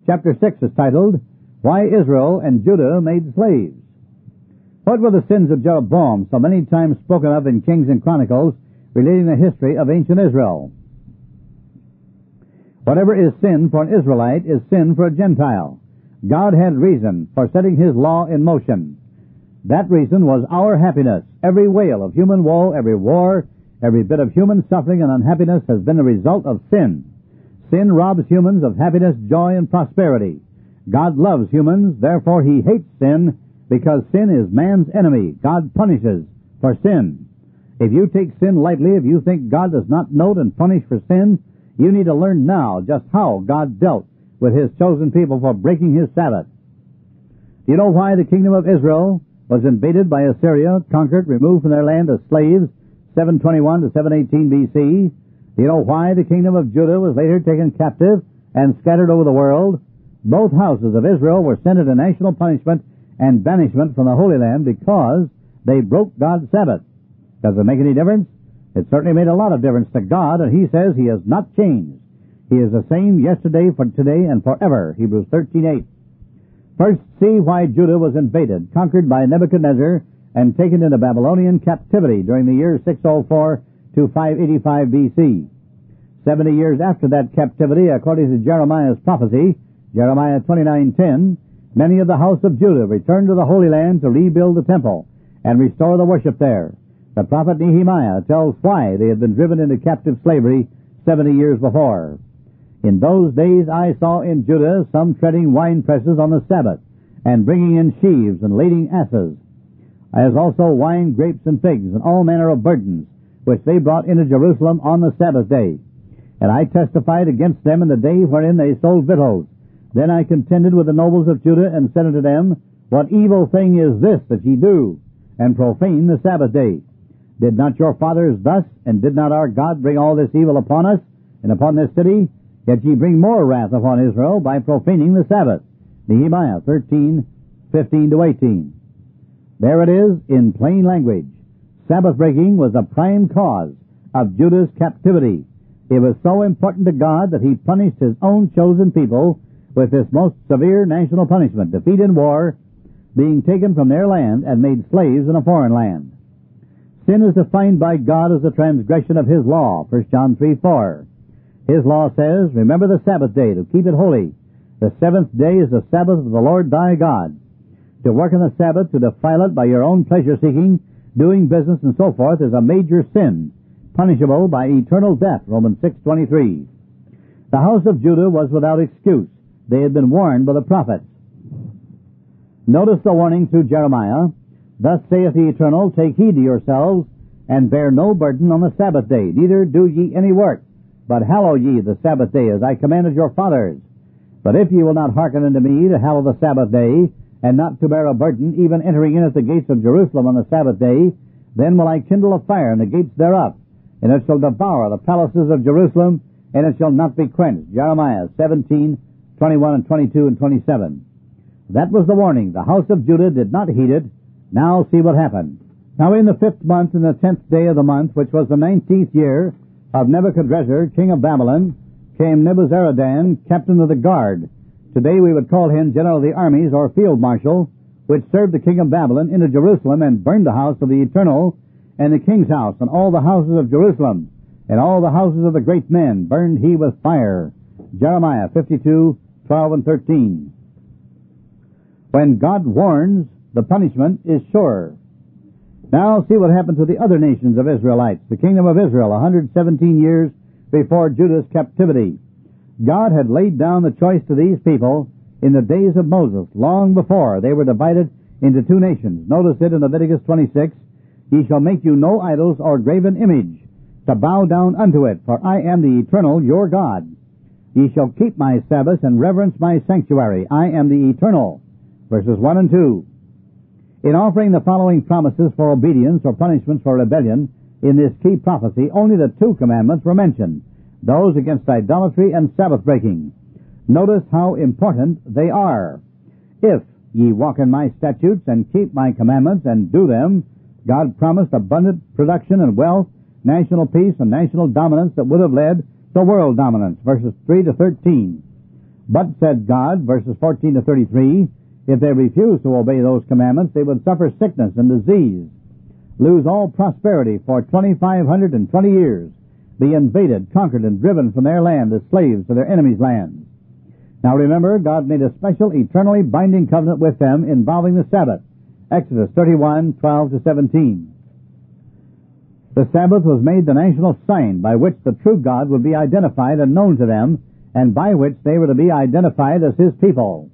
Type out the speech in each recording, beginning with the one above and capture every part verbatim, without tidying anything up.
Chapter six is titled, Why Israel and Judah Made Slaves. What were the sins of Jeroboam, so many times spoken of in Kings and Chronicles, relating the history of ancient Israel? Whatever is sin for an Israelite is sin for a Gentile. God had reason for setting His law in motion. That reason was our happiness. Every wail of human woe, every war, every bit of human suffering and unhappiness has been the result of sin. Sin robs humans of happiness, joy, and prosperity. God loves humans, therefore He hates sin, because sin is man's enemy. God punishes for sin. If you take sin lightly, if you think God does not note and punish for sin, you need to learn now just how God dealt with His chosen people for breaking His Sabbath. Do you know why the kingdom of Israel was invaded by Assyria, conquered, removed from their land as slaves, seven twenty-one to seven eighteen B C? Do you know why the kingdom of Judah was later taken captive and scattered over the world? Both houses of Israel were sent into national punishment and banishment from the Holy Land because they broke God's Sabbath. Does it make any difference? It certainly made a lot of difference to God, and He says He has not changed. He is the same yesterday, for today, and forever. Hebrews thirteen eight. First, see why Judah was invaded, conquered by Nebuchadnezzar, and taken into Babylonian captivity during the years six oh four to five eighty-five B C. Seventy years after that captivity, according to Jeremiah's prophecy, Jeremiah twenty-nine ten, many of the house of Judah returned to the Holy Land to rebuild the temple and restore the worship there. The prophet Nehemiah tells why they had been driven into captive slavery seventy years before. In those days I saw in Judah some treading wine presses on the Sabbath, and bringing in sheaves and lading asses, as also wine, grapes, and figs, and all manner of burdens, which they brought into Jerusalem on the Sabbath day. And I testified against them in the day wherein they sold victuals. Then I contended with the nobles of Judah, and said unto them, What evil thing is this that ye do, and profane the Sabbath day? Did not your fathers thus, and did not our God bring all this evil upon us, and upon this city? Yet ye bring more wrath upon Israel by profaning the Sabbath. Nehemiah thirteen fifteen to eighteen. There it is in plain language. Sabbath breaking was the prime cause of Judah's captivity. It was so important to God that He punished His own chosen people with this most severe national punishment, defeat in war, being taken from their land and made slaves in a foreign land. Sin is defined by God as the transgression of His law, First John three four. His law says, Remember the Sabbath day to keep it holy. The seventh day is the Sabbath of the Lord thy God. To work on the Sabbath, to defile it by your own pleasure-seeking, doing business, and so forth, is a major sin, punishable by eternal death, Romans six twenty-three. The house of Judah was without excuse. They had been warned by the prophets. Notice the warning through Jeremiah. Thus saith the Eternal, Take heed to yourselves, and bear no burden on the Sabbath day, neither do ye any work, but hallow ye the Sabbath day, as I commanded your fathers. But if ye will not hearken unto me to hallow the Sabbath day, and not to bear a burden, even entering in at the gates of Jerusalem on the Sabbath day, then will I kindle a fire in the gates thereof, and it shall devour the palaces of Jerusalem, and it shall not be quenched. Jeremiah seventeen twenty-one and twenty-two and twenty-seven. That was the warning. The house of Judah did not heed it. Now see what happened. Now in the fifth month, in the tenth day of the month, which was the nineteenth year of Nebuchadnezzar, king of Babylon, came Nebuzaradan, captain of the guard. Today we would call him general of the armies, or field marshal, which served the king of Babylon, into Jerusalem, and burned the house of the Eternal, and the king's house, and all the houses of Jerusalem, and all the houses of the great men burned he with fire. Jeremiah fifty-two twelve and thirteen. When God warns, the punishment is sure. Now see what happened to the other nations of Israelites, the kingdom of Israel, one hundred seventeen years before Judah's captivity. God had laid down the choice to these people in the days of Moses, long before they were divided into two nations. Notice it in Leviticus twenty-six, Ye shall make you no idols or graven image, to bow down unto it, for I am the Eternal your God. Ye shall keep my Sabbaths and reverence my sanctuary. I am the Eternal. Verses one and two. In offering the following promises for obedience or punishments for rebellion in this key prophecy, only the two commandments were mentioned, those against idolatry and Sabbath breaking. Notice how important they are. If ye walk in my statutes and keep my commandments and do them, God promised abundant production and wealth, national peace, and national dominance that would have led to world dominance. Verses three to thirteen. But, said God, verses fourteen to thirty-three, if they refuse to obey those commandments, they would suffer sickness and disease, lose all prosperity for twenty-five hundred twenty years, be invaded, conquered, and driven from their land as slaves to their enemies' lands. Now remember, God made a special, eternally binding covenant with them involving the Sabbath. Exodus thirty-one, twelve to seventeen. The Sabbath was made the national sign by which the true God would be identified and known to them, and by which they were to be identified as His people.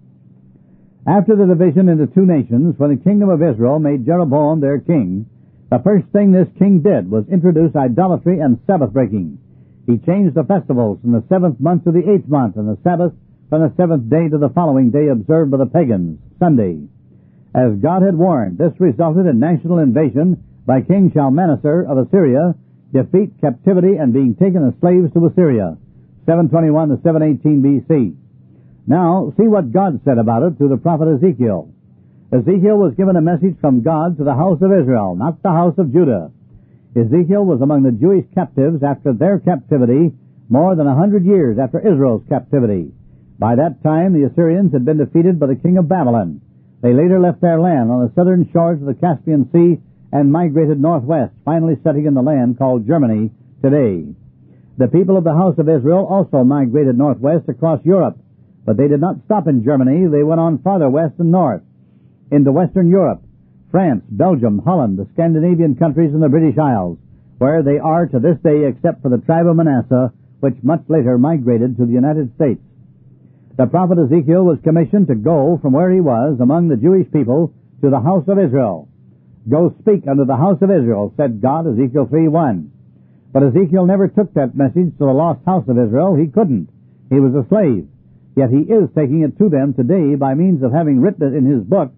After the division into two nations, when the kingdom of Israel made Jeroboam their king, the first thing this king did was introduce idolatry and Sabbath breaking. He changed the festivals from the seventh month to the eighth month, and the Sabbath from the seventh day to the following day observed by the pagans, Sunday. As God had warned, this resulted in national invasion by King Shalmaneser of Assyria, defeat, captivity, and being taken as slaves to Assyria, seven twenty-one to seven eighteen B C. Now, see what God said about it through the prophet Ezekiel. Ezekiel was given a message from God to the house of Israel, not the house of Judah. Ezekiel was among the Jewish captives after their captivity, more than a hundred years after Israel's captivity. By that time, the Assyrians had been defeated by the king of Babylon. They later left their land on the southern shores of the Caspian Sea and migrated northwest, finally settling in the land called Germany today. The people of the house of Israel also migrated northwest across Europe, but they did not stop in Germany. They went on farther west and north into Western Europe, France, Belgium, Holland, the Scandinavian countries, and the British Isles, where they are to this day except for the tribe of Manasseh, which much later migrated to the United States. The prophet Ezekiel was commissioned to go from where he was among the Jewish people to the house of Israel. Go speak unto the house of Israel, said God, Ezekiel three one. But Ezekiel never took that message to the lost house of Israel. He couldn't. He was a slave. Yet he is taking it to them today by means of having written it in his book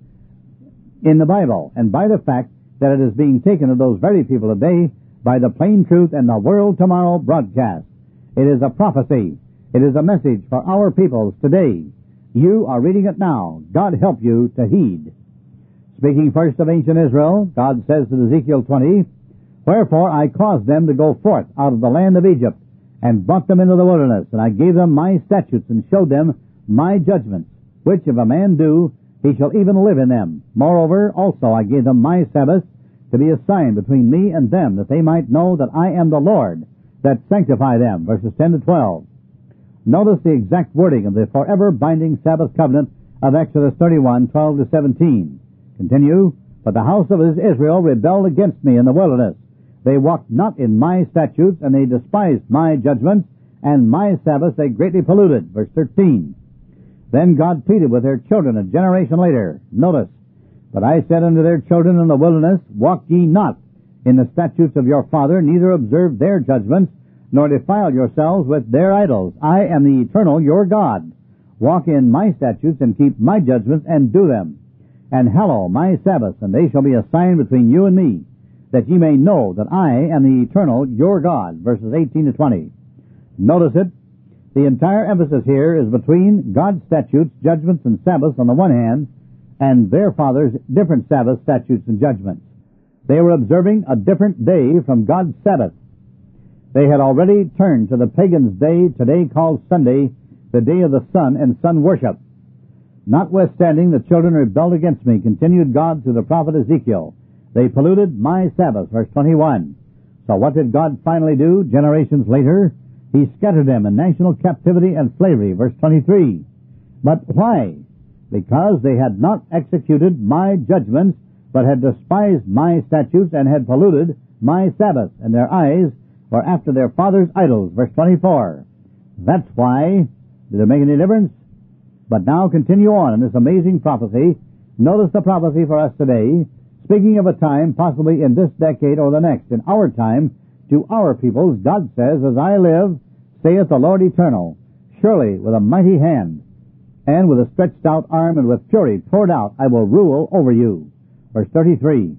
in the Bible, and by the fact that it is being taken to those very people today by the Plain Truth and the World Tomorrow broadcast. It is a prophecy. It is a message for our peoples today. You are reading it now. God help you to heed. Speaking first of ancient Israel, God says in Ezekiel twenty, Wherefore I caused them to go forth out of the land of Egypt, and brought them into the wilderness, and I gave them my statutes, and showed them my judgments, which if a man do, he shall even live in them. Moreover, also I gave them my Sabbaths, to be a sign between me and them, that they might know that I am the Lord, that sanctify them. Verses ten to twelve. Notice the exact wording of the forever binding Sabbath covenant of Exodus thirty-one, twelve to seventeen. Continue. But the house of Israel rebelled against me in the wilderness. They walked not in my statutes, and they despised my judgments, and my Sabbaths they greatly polluted. Verse thirteen. Then God pleaded with their children a generation later. Notice. But I said unto their children in the wilderness, Walk ye not in the statutes of your father, neither observe their judgments, nor defile yourselves with their idols. I am the eternal your God. Walk in my statutes, and keep my judgments, and do them. And hallow my Sabbaths, and they shall be a sign between you and me, that ye may know that I am the eternal your God. Verses eighteen to twenty. Notice it. The entire emphasis here is between God's statutes, judgments, and Sabbaths on the one hand, and their fathers' different Sabbath statutes and judgments. They were observing a different day from God's Sabbath. They had already turned to the pagan's day, today called Sunday, the day of the sun and sun worship. Notwithstanding, the children rebelled against me, continued God through the prophet Ezekiel. They polluted my Sabbath, verse twenty-one. So what did God finally do generations later? He scattered them in national captivity and slavery, verse twenty-three. But why? Because they had not executed my judgments, but had despised my statutes and had polluted my Sabbath, and their eyes were after their fathers' idols, verse twenty-four. That's why. Did it make any difference? But now continue on in this amazing prophecy. Notice the prophecy for us today, speaking of a time, possibly in this decade or the next, in our time, to our peoples, God says, As I live, saith the Lord Eternal, surely with a mighty hand, and with a stretched out arm, and with fury poured out, I will rule over you. Verse thirty-three.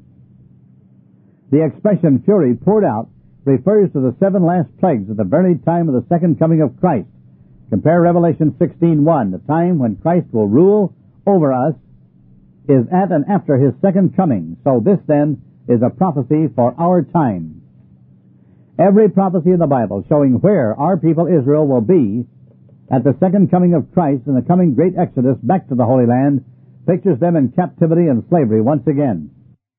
The expression fury poured out refers to the seven last plagues at the very time of the second coming of Christ. Compare Revelation sixteen one. The time when Christ will rule over us is at and after His second coming. So this then is a prophecy for our time. Every prophecy in the Bible showing where our people Israel will be at the second coming of Christ and the coming great exodus back to the Holy Land pictures them in captivity and slavery once again.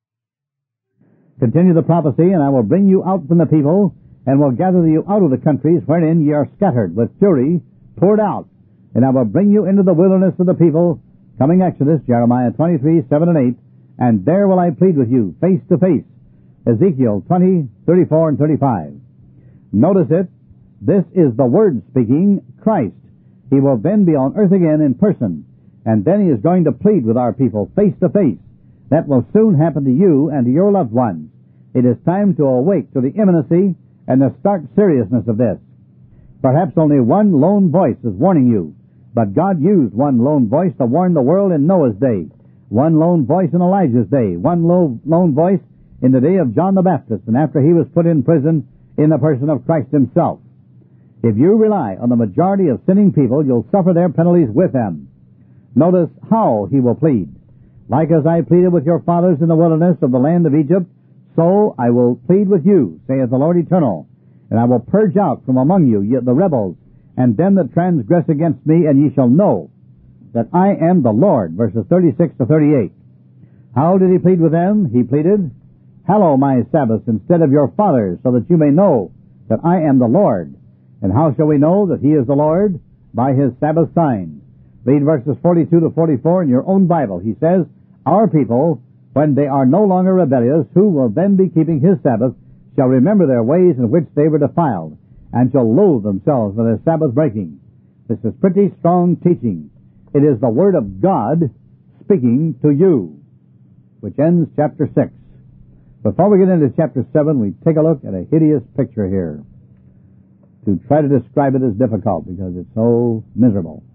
Continue the prophecy, and I will bring you out from the people, and will gather you out of the countries wherein ye are scattered, with fury poured out. And I will bring you into the wilderness of the people, coming Exodus, Jeremiah twenty-three, seven and eight, and there will I plead with you, face to face. Ezekiel twenty, thirty-four and thirty-five. Notice it. This is the Word speaking, Christ. He will then be on earth again in person, and then He is going to plead with our people face to face. That will soon happen to you and to your loved ones. It is time to awake to the imminency and the stark seriousness of this. Perhaps only one lone voice is warning you, but God used one lone voice to warn the world in Noah's day, one lone voice in Elijah's day, one lo- lone voice in the day of John the Baptist, and after he was put in prison in the person of Christ Himself. If you rely on the majority of sinning people, you'll suffer their penalties with them. Notice how He will plead. Like as I pleaded with your fathers in the wilderness of the land of Egypt, so I will plead with you, saith the Lord Eternal. And I will purge out from among you the rebels, and them that transgress against me, and ye shall know that I am the Lord. Verses thirty-six to thirty-eight. How did He plead with them? He pleaded, Hallow my Sabbaths instead of your fathers, so that you may know that I am the Lord. And how shall we know that He is the Lord? By His Sabbath sign. Read verses forty-two to forty-four in your own Bible. He says, Our people, when they are no longer rebellious, who will then be keeping His Sabbath, shall remember their ways in which they were defiled, and shall loathe themselves for their Sabbath breaking. This is pretty strong teaching. It is the Word of God speaking to you, which ends chapter six. Before we get into chapter seven, we take a look at a hideous picture here. To try to describe it is difficult because it's so miserable.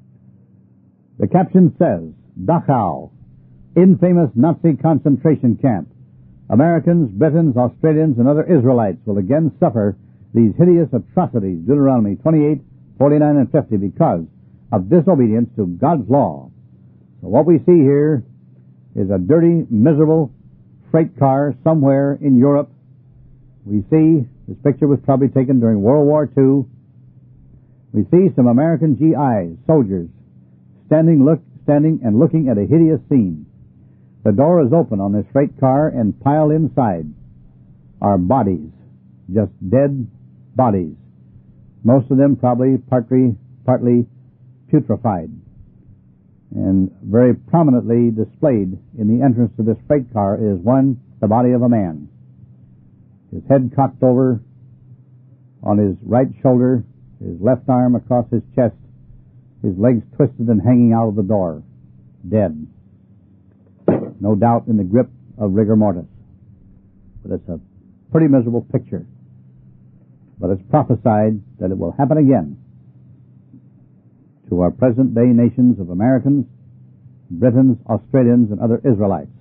The caption says, Dachau, infamous Nazi concentration camp. Americans, Britons, Australians, and other Israelites will again suffer these hideous atrocities, Deuteronomy twenty-eight, forty-nine, and fifty, because of disobedience to God's law. So what we see here is a dirty, miserable freight car somewhere in Europe. We see, this picture was probably taken during World War Two. We see some American G Is, soldiers, standing, look, standing and looking at a hideous scene. The door is open on this freight car, and piled inside are bodies, just dead bodies. Most of them probably partly, partly putrefied. And very prominently displayed in the entrance to this freight car is one, the body of a man. His head cocked over on his right shoulder, his left arm across his chest, his legs twisted and hanging out of the door, dead. No doubt in the grip of rigor mortis. But it's a pretty miserable picture. But it's prophesied that it will happen again to our present-day nations of Americans, Britons, Australians, and other Israelites.